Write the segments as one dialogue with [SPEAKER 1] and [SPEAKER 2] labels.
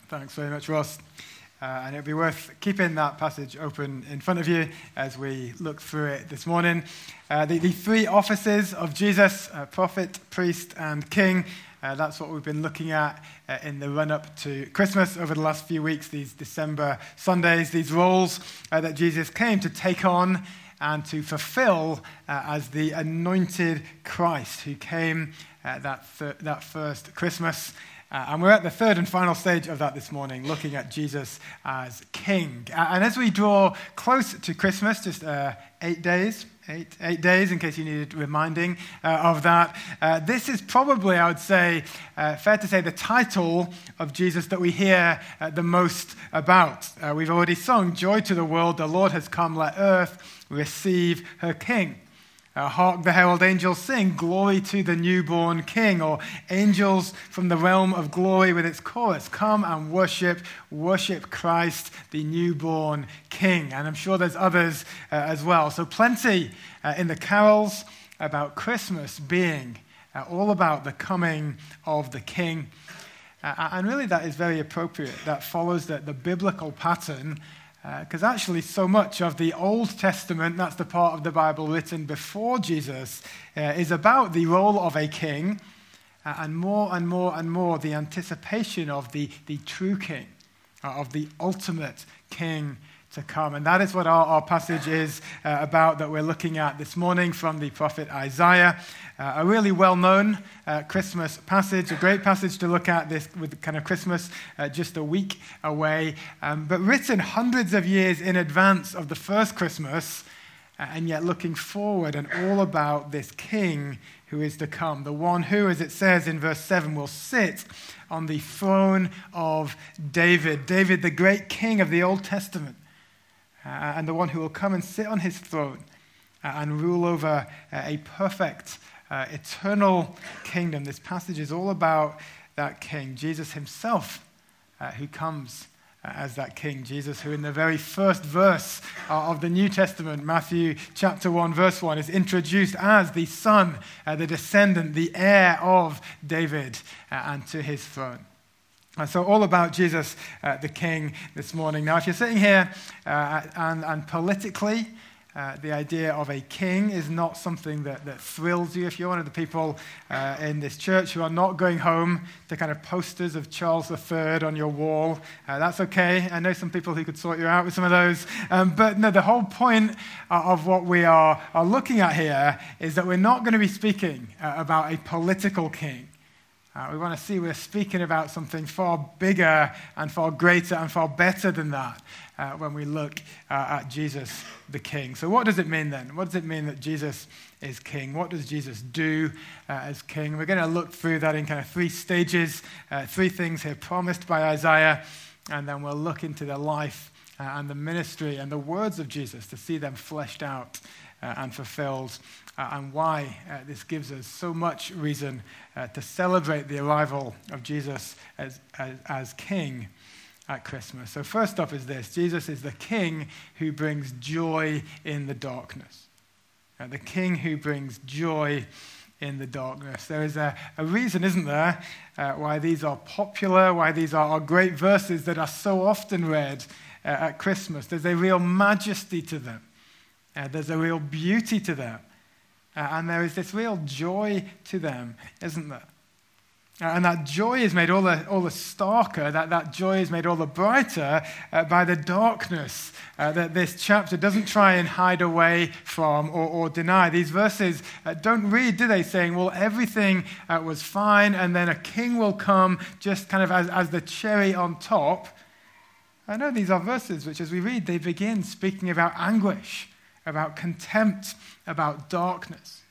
[SPEAKER 1] Thanks very much, Ross. And it'll be worth keeping that passage open in front of you as we look through it this morning. The three offices of Jesus, prophet, priest, and king. That's what we've been looking at in the run-up to Christmas over the last few weeks, these December Sundays, these roles that Jesus came to take on and to fulfill as the anointed Christ who came that first Christmas. And we're at the third and final stage of that this morning, looking at Jesus as King. And as we draw close to Christmas, just 8 days in case you needed reminding of that, this is probably, I would say, fair to say, the title of Jesus that we hear the most about. We've already sung, "Joy to the world, the Lord has come, let earth receive her King." Hark the herald angels sing, "Glory to the newborn King," or angels from the realm of glory with its chorus, "Come and worship Christ, the newborn King." And I'm sure there's others as well. So plenty in the carols about Christmas being all about the coming of the King. And really that is very appropriate. That follows the biblical pattern. Because actually so much of the Old Testament, that's the part of the Bible written before Jesus, is about the role of a king, and more the anticipation of the true king, of the ultimate king to come. And that is what our passage is about that we're looking at this morning from the prophet Isaiah. A really well-known Christmas passage, a great passage to look at this with kind of Christmas just a week away, but written hundreds of years in advance of the first Christmas, and yet looking forward and all about this king who is to come, the one who, as it says in verse 7, will sit on the throne of David, the great king of the Old Testament. And the one who will come and sit on his throne and rule over a perfect, eternal kingdom. This passage is all about that king, Jesus himself, who comes as that king. Jesus, who in the very first verse of the New Testament, Matthew chapter 1, verse 1, is introduced as the son, the descendant, the heir of David and to his throne. So all about Jesus, the King, this morning. Now, if you're sitting here and politically, the idea of a king is not something that thrills you. If you're one of the people in this church who are not going home to kind of posters of Charles III on your wall, that's okay. I know some people who could sort you out with some of those. But no, the whole point of what we are looking at here is that we're not going to be speaking about a political king. We want to see we're speaking about something far bigger and far greater and far better than that when we look at Jesus the King. So what does it mean then? What does it mean that Jesus is King? What does Jesus do as King? We're going to look through that in kind of three stages, three things here promised by Isaiah, and then we'll look into the life and the ministry and the words of Jesus to see them fleshed out and fulfilled, and why this gives us so much reason to celebrate the arrival of Jesus as King at Christmas. So first up is this: Jesus is the King who brings joy in the darkness. The King who brings joy in the darkness. There is a reason, isn't there, why these are popular, why these are great verses that are so often read at Christmas. There's a real majesty to them. There's a real beauty to them. And there is this real joy to them, isn't there? And that joy is made all the starker, that joy is made all the brighter by the darkness that this chapter doesn't try and hide away from or deny. These verses don't read, do they, saying, well, everything was fine and then a king will come just kind of as the cherry on top. I know these are verses which, as we read, they begin speaking about anguish, about contempt, about darkness.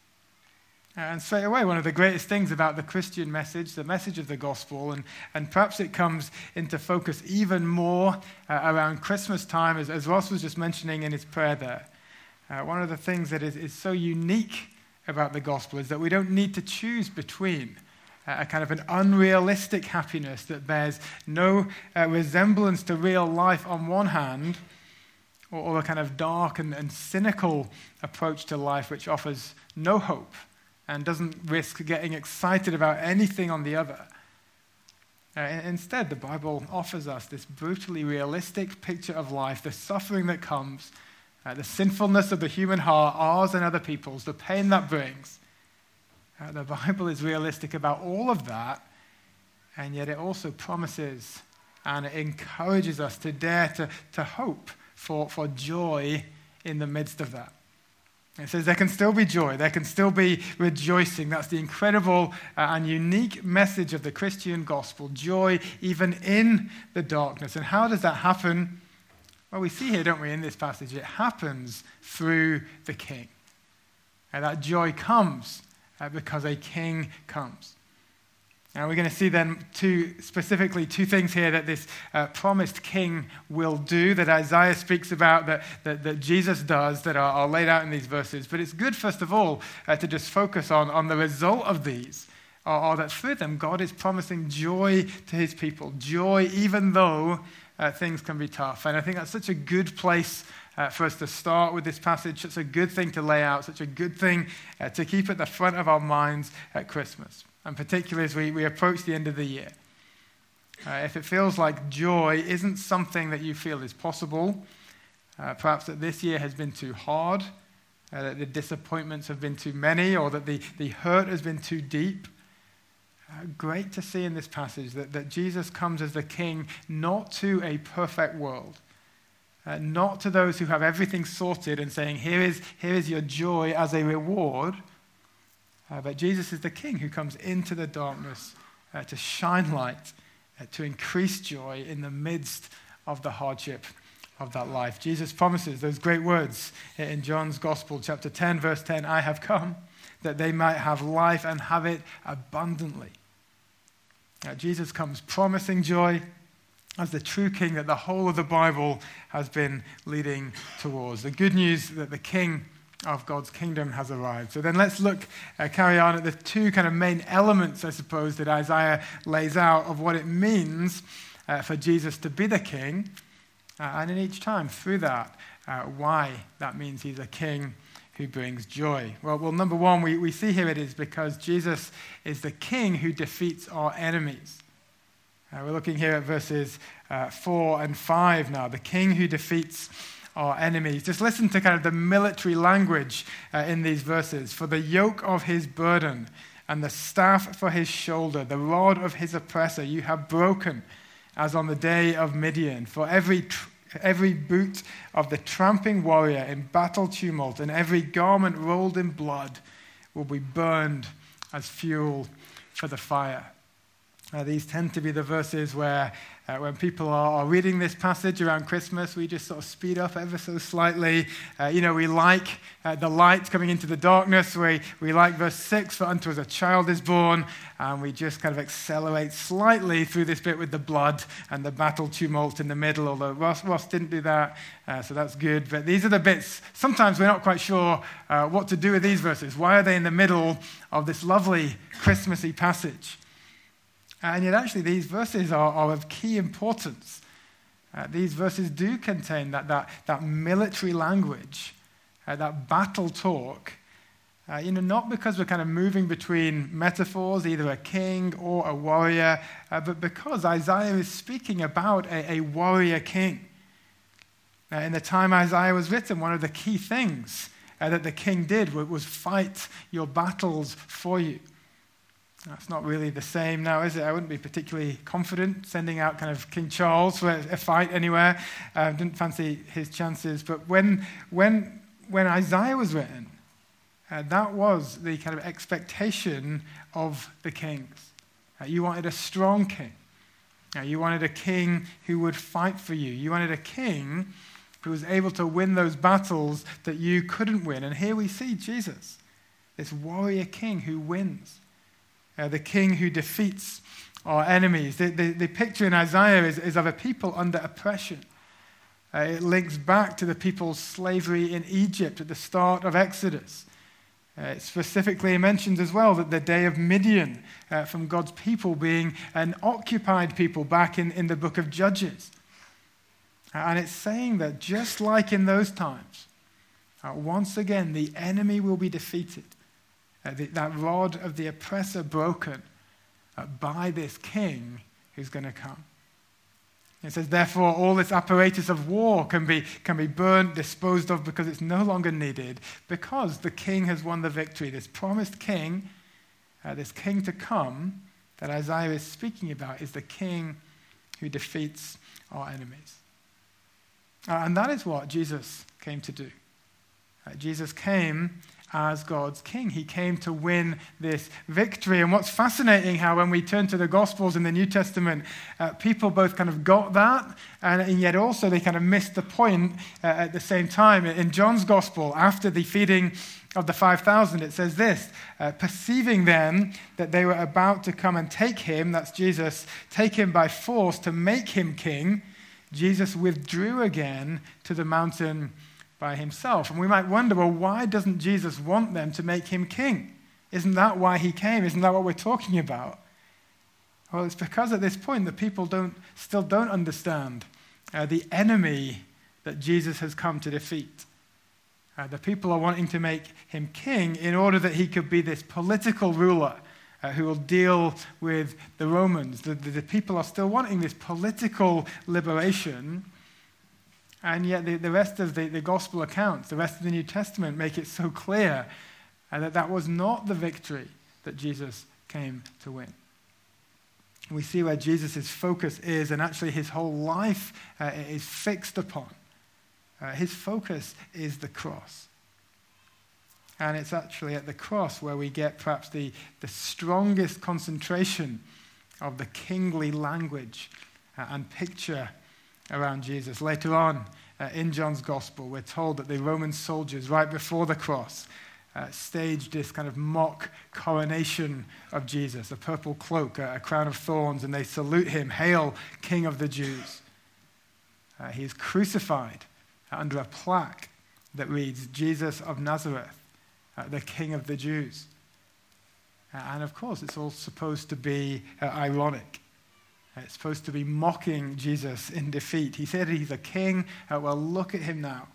[SPEAKER 1] And straight away, one of the greatest things about the Christian message, the message of the gospel, and perhaps it comes into focus even more around Christmas time, as Ross was just mentioning in his prayer there. One of the things that is so unique about the gospel is that we don't need to choose between a kind of an unrealistic happiness that bears no resemblance to real life on one hand, or a kind of dark and cynical approach to life which offers no hope and doesn't risk getting excited about anything on the other. Instead, the Bible offers us this brutally realistic picture of life, the suffering that comes, the sinfulness of the human heart, ours and other people's, the pain that brings. The Bible is realistic about all of that, and yet it also promises and it encourages us to dare to hope for joy in the midst of that. It says there can still be joy, there can still be rejoicing. That's the incredible and unique message of the Christian gospel, joy even in the darkness. And how does that happen? Well, we see here, don't we, in this passage, it happens through the King. And that joy comes because a King comes. Now we're going to see then specifically two things here that this promised King will do, that Isaiah speaks about, that Jesus does, that are laid out in these verses. But it's good, first of all, to just focus on the result of these, or that through them God is promising joy to his people, joy even though things can be tough. And I think that's such a good place for us to start with this passage, such a good thing to lay out, such a good thing to keep at the front of our minds at Christmas. And particularly as we approach the end of the year. If it feels like joy isn't something that you feel is possible, perhaps that this year has been too hard, that the disappointments have been too many, or that the hurt has been too deep, great to see in this passage that Jesus comes as the King not to a perfect world, not to those who have everything sorted and saying, here is your joy as a reward. But Jesus is the King who comes into the darkness to shine light, to increase joy in the midst of the hardship of that life. Jesus promises those great words in John's Gospel, chapter 10, verse 10, I have come that they might have life and have it abundantly. Jesus comes promising joy as the true King that the whole of the Bible has been leading towards. The good news that the King of God's kingdom has arrived. So then let's carry on at the two kind of main elements, I suppose, that Isaiah lays out of what it means for Jesus to be the King, and in each time through that, why that means he's a King who brings joy. Well, number one, we see here it is because Jesus is the King who defeats our enemies. We're looking here at verses 4 and 5 now. The King who defeats our enemies. Just listen to kind of the military language in these verses. For the yoke of his burden and the staff for his shoulder, the rod of his oppressor, you have broken as on the day of Midian. For every boot of the tramping warrior in battle tumult and every garment rolled in blood will be burned as fuel for the fire. These tend to be the verses where when people are reading this passage around Christmas, we just sort of speed up ever so slightly. We like the light coming into the darkness. We like verse 6, for unto us a child is born. And we just kind of accelerate slightly through this bit with the blood and the battle tumult in the middle, although Ross didn't do that, so that's good. But these are the bits, sometimes we're not quite sure what to do with these verses. Why are they in the middle of this lovely Christmassy passage? And yet actually these verses are of key importance. These verses do contain that military language, that battle talk, not because we're kind of moving between metaphors, either a king or a warrior, but because Isaiah is speaking about a warrior king. In the time Isaiah was written, one of the key things that the king did was fight your battles for you. That's not really the same now, is it? I wouldn't be particularly confident sending out kind of King Charles for a fight anywhere. Didn't fancy his chances. But when Isaiah was written, that was the kind of expectation of the kings. You wanted a strong king. You wanted a king who would fight for you. You wanted a king who was able to win those battles that you couldn't win. And here we see Jesus, this warrior king who wins. The king who defeats our enemies. The picture in Isaiah is of a people under oppression. It links back to the people's slavery in Egypt at the start of Exodus. It specifically mentions as well that the day of Midian from God's people being an occupied people back in the book of Judges. And it's saying that just like in those times, once again the enemy will be defeated. That rod of the oppressor broken by this king who's going to come. It says, therefore, all this apparatus of war can be burnt, disposed of, because it's no longer needed, because the king has won the victory. This promised king, this king to come that Isaiah is speaking about, is the king who defeats our enemies. And that is what Jesus came to do. Jesus came as God's king. He came to win this victory. And what's fascinating, how when we turn to the Gospels in the New Testament, people both kind of got that, and yet also they kind of missed the point at the same time. In John's Gospel, after the feeding of the 5,000, it says this, perceiving then that they were about to come and take him, that's Jesus, take him by force to make him king, Jesus withdrew again to the mountain by himself. And we might wonder, well, why doesn't Jesus want them to make him king? Isn't that why he came? Isn't that what we're talking about? Well, it's because at this point the people still don't understand the enemy that Jesus has come to defeat. The people are wanting to make him king in order that he could be this political ruler who will deal with the Romans. The people are still wanting this political liberation. And yet the rest of the gospel accounts, the rest of the New Testament make it so clear that was not the victory that Jesus came to win. We see where Jesus' focus is, and actually his whole life is fixed upon. His focus is the cross. And it's actually at the cross where we get perhaps the strongest concentration of the kingly language and picture around Jesus. Later on in John's Gospel, we're told that the Roman soldiers, right before the cross, staged this kind of mock coronation of Jesus, a purple cloak, a crown of thorns, and they salute him, "Hail, King of the Jews." He is crucified under a plaque that reads, "Jesus of Nazareth, the King of the Jews." And of course, it's all supposed to be ironic. It's supposed to be mocking Jesus in defeat. He said he's a king. Well, look at him now.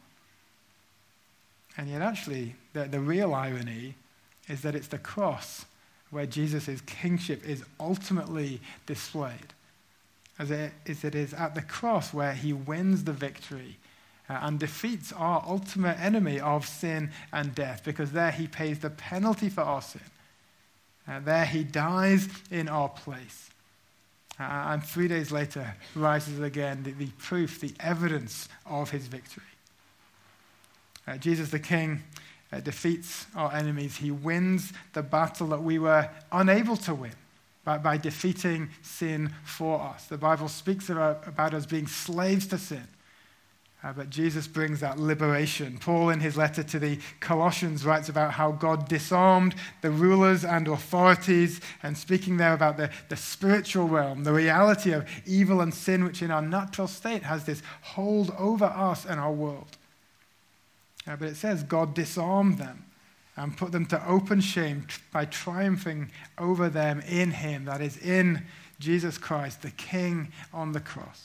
[SPEAKER 1] And yet actually, the real irony is that it's the cross where Jesus' kingship is ultimately displayed. As it is at the cross where he wins the victory and defeats our ultimate enemy of sin and death, because there he pays the penalty for our sin. There he dies in our place. And 3 days later rises again, the proof, the evidence of his victory. Jesus the King defeats our enemies. He wins the battle that we were unable to win by defeating sin for us. The Bible speaks about us being slaves to sin. But Jesus brings that liberation. Paul, in his letter to the Colossians, writes about how God disarmed the rulers and authorities, and speaking there about the spiritual realm, the reality of evil and sin, which in our natural state has this hold over us and our world. But it says God disarmed them and put them to open shame by triumphing over them in him, that is, in Jesus Christ, the King on the cross.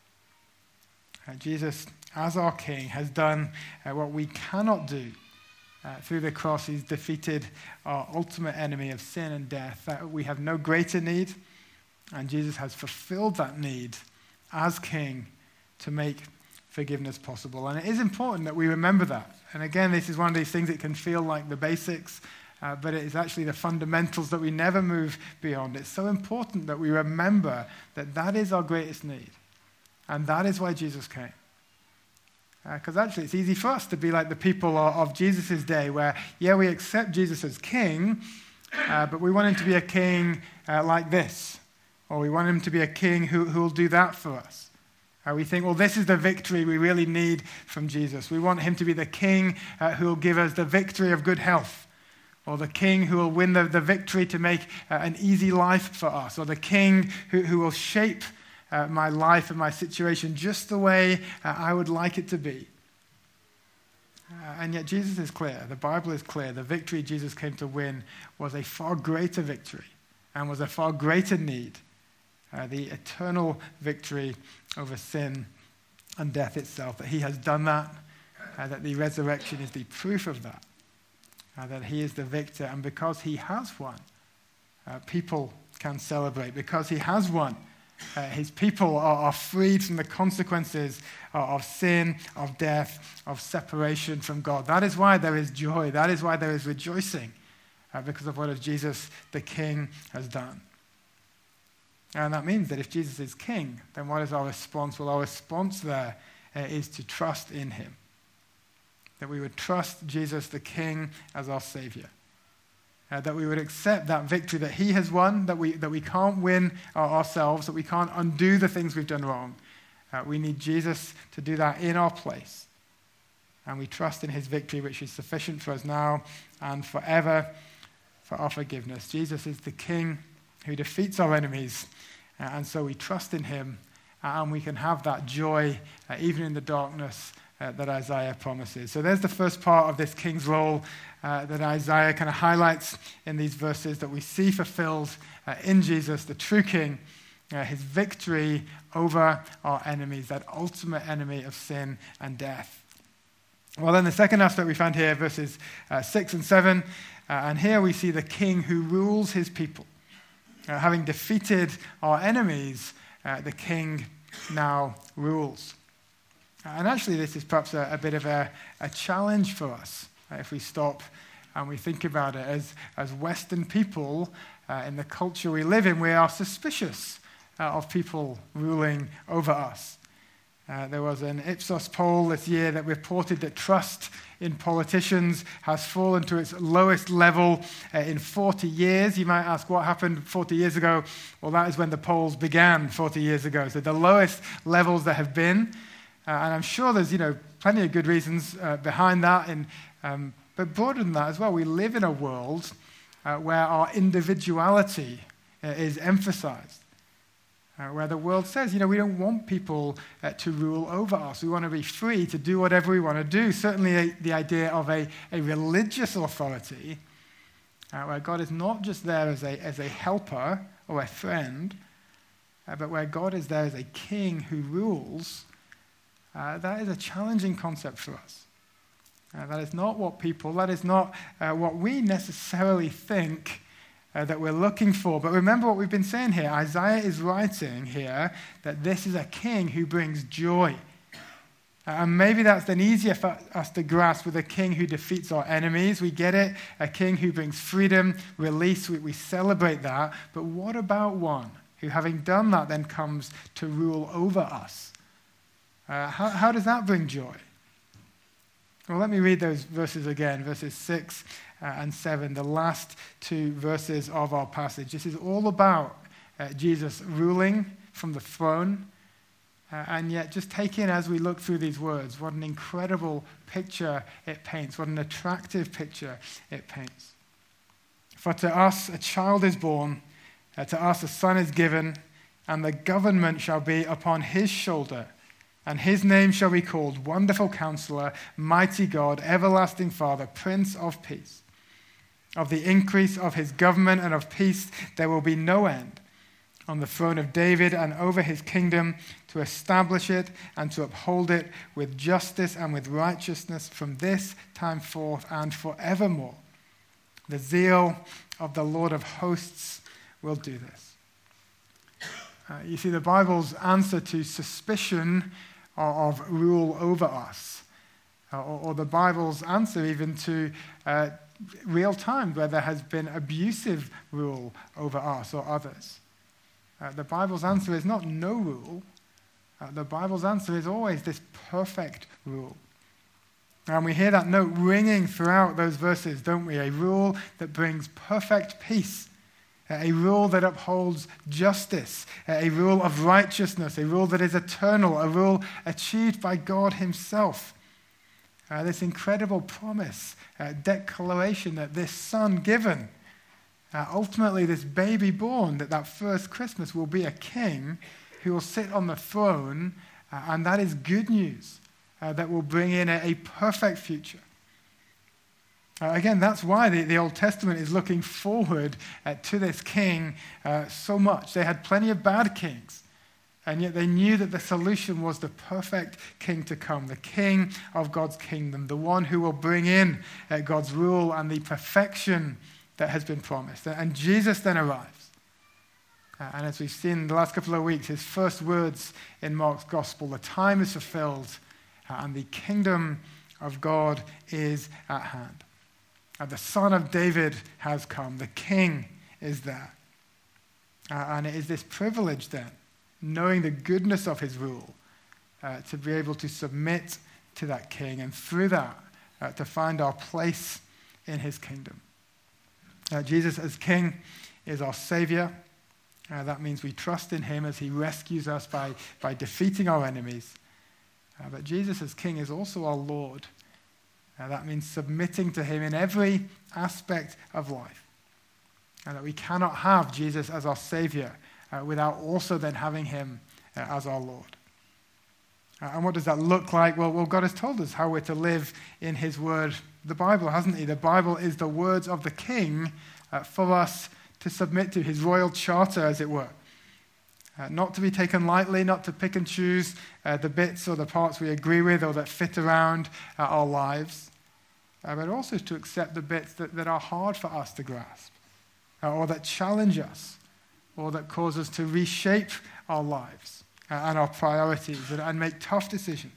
[SPEAKER 1] Jesus, as our King, has done what we cannot do. Through the cross, he's defeated our ultimate enemy of sin and death. We have no greater need, and Jesus has fulfilled that need as King to make forgiveness possible. And it is important that we remember that. And again, this is one of these things that can feel like the basics, but it is actually the fundamentals that we never move beyond. It's so important that we remember that that is our greatest need. And that is why Jesus came. Because actually it's easy for us to be like the people of Jesus' day where, yeah, we accept Jesus as king, but we want him to be a king like this. Or we want him to be a king who will do that for us. We think, well, this is the victory we really need from Jesus. We want him to be the king who will give us the victory of good health. Or the king who will win the victory to make an easy life for us. Or the king who will shape my life and my situation just the way I would like it to be. And yet Jesus is clear. The Bible is clear. The victory Jesus came to win was a far greater victory and was a far greater need. The eternal victory over sin and death itself. That he has done that. That the resurrection is the proof of that. That he is the victor. And because he has won, people can celebrate. Because he has won, his people are freed from the consequences of sin, of death, of separation from God. That is why there is joy. That is why there is rejoicing, because of what Jesus, the King, has done. And that means that if Jesus is King, then what is our response? Well, our response there is to trust in him. That we would trust Jesus, the King, as our Savior. That we would accept that victory that he has won, that we can't win ourselves, that we can't undo the things we've done wrong. We need Jesus to do that in our place. And we trust in his victory, which is sufficient for us now and forever for our forgiveness. Jesus is the King who defeats our enemies. And so we trust in him, and we can have that joy even in the darkness that Isaiah promises. So there's the first part of this king's role that Isaiah kind of highlights in these verses that we see fulfilled in Jesus, the true king, his victory over our enemies, that ultimate enemy of sin and death. Well, then the second aspect we found here, verses 6 and 7, and here we see the king who rules his people. Having defeated our enemies, the king now rules. And actually, this is perhaps a bit of a challenge for us if we stop and we think about it. As Western people, in the culture we live in, we are suspicious of people ruling over us. There was an Ipsos poll this year that reported that trust in politicians has fallen to its lowest level in 40 years. You might ask, what happened 40 years ago? Well, that is when the polls began 40 years ago. So the lowest levels there have been. And I'm sure there's, plenty of good reasons behind that. But broader than that as well, we live in a world where our individuality is emphasized. Where the world says, we don't want people to rule over us. We want to be free to do whatever we want to do. Certainly the idea of a religious authority, where God is not just there as a helper or a friend, but where God is there as a king who rules. That is a challenging concept for us. That is not what we necessarily think that we're looking for. But remember what we've been saying here. Isaiah is writing here that this is a king who brings joy. And maybe that's then easier for us to grasp with a king who defeats our enemies. We get it. A king who brings freedom, release. We celebrate that. But what about one who, having done that, then comes to rule over us? How does that bring joy? Well, let me read those verses again, verses 6 and 7, the last two verses of our passage. This is all about Jesus ruling from the throne, and yet just take in as we look through these words, what an incredible picture it paints, what an attractive picture it paints. For to us a child is born, to us a son is given, and the government shall be upon his shoulder. And his name shall be called Wonderful Counselor, Mighty God, Everlasting Father, Prince of Peace. Of the increase of his government and of peace there will be no end, on the throne of David and over his kingdom, to establish it and to uphold it with justice and with righteousness from this time forth and forevermore. The zeal of the Lord of hosts will do this. You see, the Bible's answer to suspicion of rule over us, or the Bible's answer even to real time where there has been abusive rule over us or others. The Bible's answer is not no rule. The Bible's answer is always this perfect rule. And we hear that note ringing throughout those verses, don't we? A rule that brings perfect peace. A rule that upholds justice, a rule of righteousness, a rule that is eternal, a rule achieved by God himself. This incredible promise, declaration that this son given, ultimately this baby born, that first Christmas will be a king who will sit on the throne, and that is good news that will bring in a perfect future. Again, that's why the Old Testament is looking forward to this king so much. They had plenty of bad kings, and yet they knew that the solution was the perfect king to come, the king of God's kingdom, the one who will bring in God's rule and the perfection that has been promised. And Jesus then arrives. And as we've seen the last couple of weeks, his first words in Mark's gospel, the time is fulfilled and the kingdom of God is at hand. The Son of David has come. The King is there. And it is this privilege then, knowing the goodness of his rule, to be able to submit to that King, and through that, to find our place in his kingdom. Jesus as King is our Savior. That means we trust in him as he rescues us by defeating our enemies. But Jesus as King is also our Lord. That means submitting to him in every aspect of life. And that we cannot have Jesus as our Savior without also then having him as our Lord. And what does that look like? Well, God has told us how we're to live in his word, the Bible, hasn't he? The Bible is the words of the King for us to submit to, his royal charter, as it were. Not to be taken lightly, not to pick and choose the bits or the parts we agree with or that fit around our lives, but also to accept the bits that are hard for us to grasp, or that challenge us, or that cause us to reshape our lives and our priorities and make tough decisions.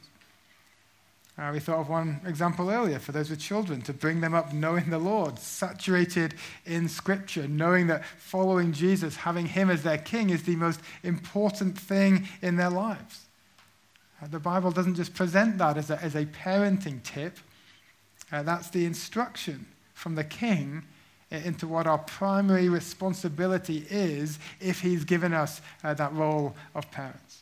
[SPEAKER 1] We thought of one example earlier for those with children, to bring them up knowing the Lord, saturated in Scripture, knowing that following Jesus, having him as their King, is the most important thing in their lives. The Bible doesn't just present that as a parenting tip. That's the instruction from the King into what our primary responsibility is if he's given us that role of parents.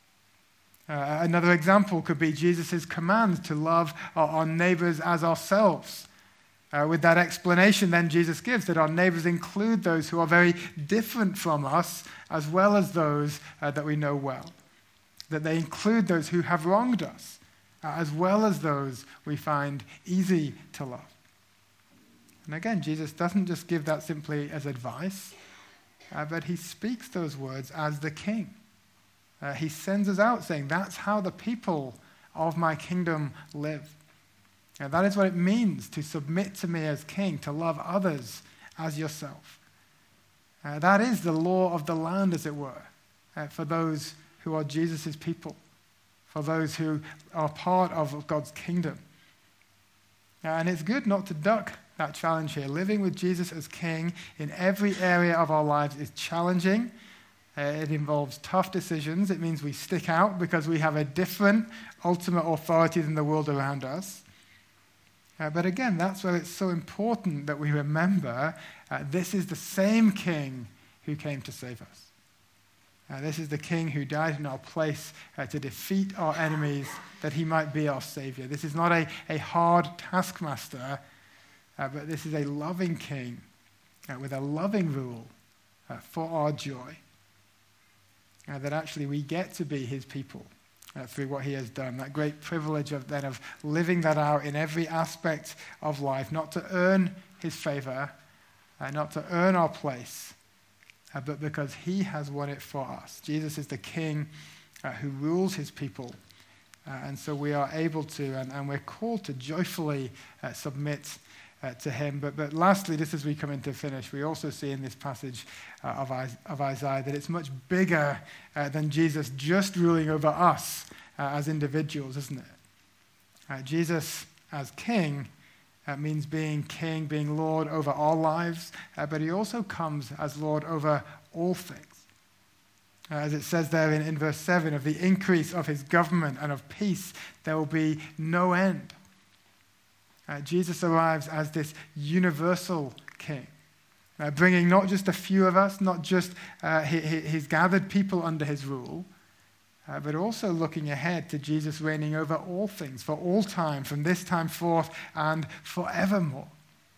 [SPEAKER 1] Another example could be Jesus' command to love our neighbors as ourselves. With that explanation then Jesus gives that our neighbors include those who are very different from us as well as those that we know well. That they include those who have wronged us as well as those we find easy to love. And again, Jesus doesn't just give that simply as advice, but he speaks those words as the King. He sends us out saying, that's how the people of my kingdom live. That is what it means to submit to me as King, to love others as yourself. That is the law of the land, as it were, for those who are Jesus' people, for those who are part of God's kingdom. And it's good not to duck that challenge here. Living with Jesus as King in every area of our lives is challenging. It involves tough decisions. It means we stick out because we have a different ultimate authority than the world around us. But again, that's where it's so important that we remember this is the same King who came to save us. This is the King who died in our place to defeat our enemies, that he might be our Savior. This is not a hard taskmaster, but this is a loving King with a loving rule for our joy. That actually we get to be his people through what he has done. That great privilege of living that out in every aspect of life, not to earn his favor, not to earn our place, but because he has won it for us. Jesus is the King who rules his people. And so we are able to, and we're called to joyfully submit to him. But lastly, just as we come into finish, we also see in this passage of Isaiah that it's much bigger than Jesus just ruling over us as individuals, isn't it? Jesus as King means being King, being Lord over our lives, but he also comes as Lord over all things. As it says there in verse 7, of the increase of his government and of peace, there will be no end. Jesus arrives as this universal King, bringing not just a few of us, not just his gathered people under his rule, but also looking ahead to Jesus reigning over all things for all time, from this time forth and forevermore.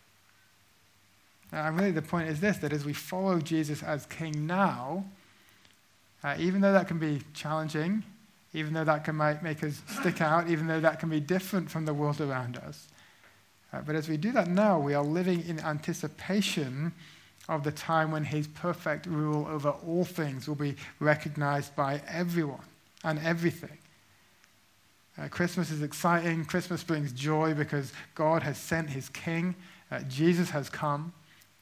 [SPEAKER 1] And really the point is this, that as we follow Jesus as King now, even though that can be challenging, even though that can make us stick out, even though that can be different from the world around us, but as we do that now, we are living in anticipation of the time when his perfect rule over all things will be recognized by everyone and everything. Christmas is exciting. Christmas brings joy because God has sent his King. Jesus has come.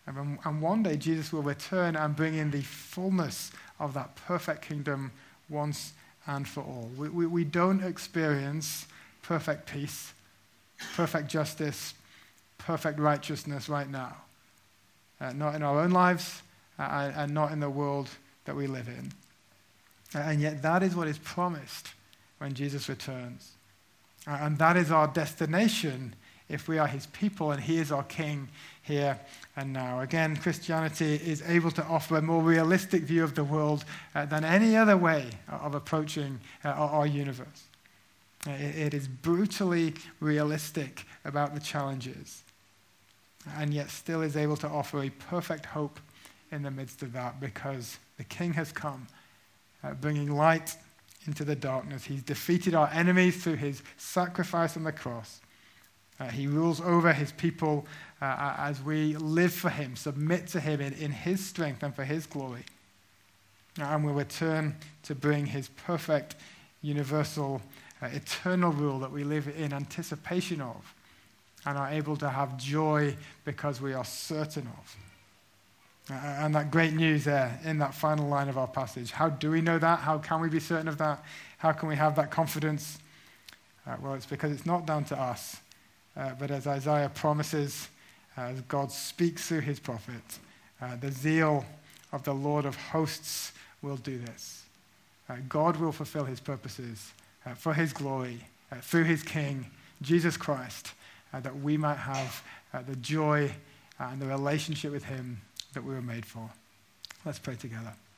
[SPEAKER 1] And one day Jesus will return and bring in the fullness of that perfect kingdom once and for all. We don't experience perfect peace, perfect justice, perfect righteousness right now. Not in our own lives and not in the world that we live in. And yet that is what is promised when Jesus returns. And that is our destination if we are his people and he is our king here and now. Again, Christianity is able to offer a more realistic view of the world than any other way of approaching our universe. It is brutally realistic about the challenges, and yet still is able to offer a perfect hope in the midst of that, because the King has come, bringing light into the darkness. He's defeated our enemies through his sacrifice on the cross. He rules over his people as we live for him, submit to him in his strength and for his glory. And will return to bring his perfect, universal, eternal rule that we live in anticipation of and are able to have joy because we are certain of. And that great news there in that final line of our passage. How do we know that? How can we be certain of that? How can we have that confidence? Well, it's because it's not down to us. But as Isaiah promises, as God speaks through his prophet, the zeal of the Lord of hosts will do this. God will fulfill his purposes for his glory, through his King, Jesus Christ, that we might have the joy and the relationship with him that we were made for. Let's pray together.